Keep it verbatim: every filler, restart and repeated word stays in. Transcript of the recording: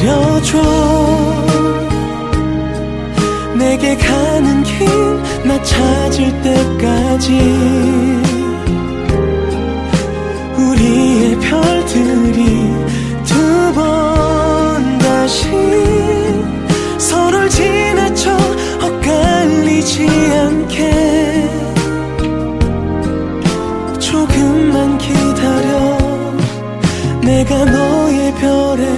내려줘. 내게 가는 길 나 찾을 때까지 우리의 별들이 두 번 다시 서로를 지나쳐 엇갈리지 않게 조금만 기다려. 내가 너의 별에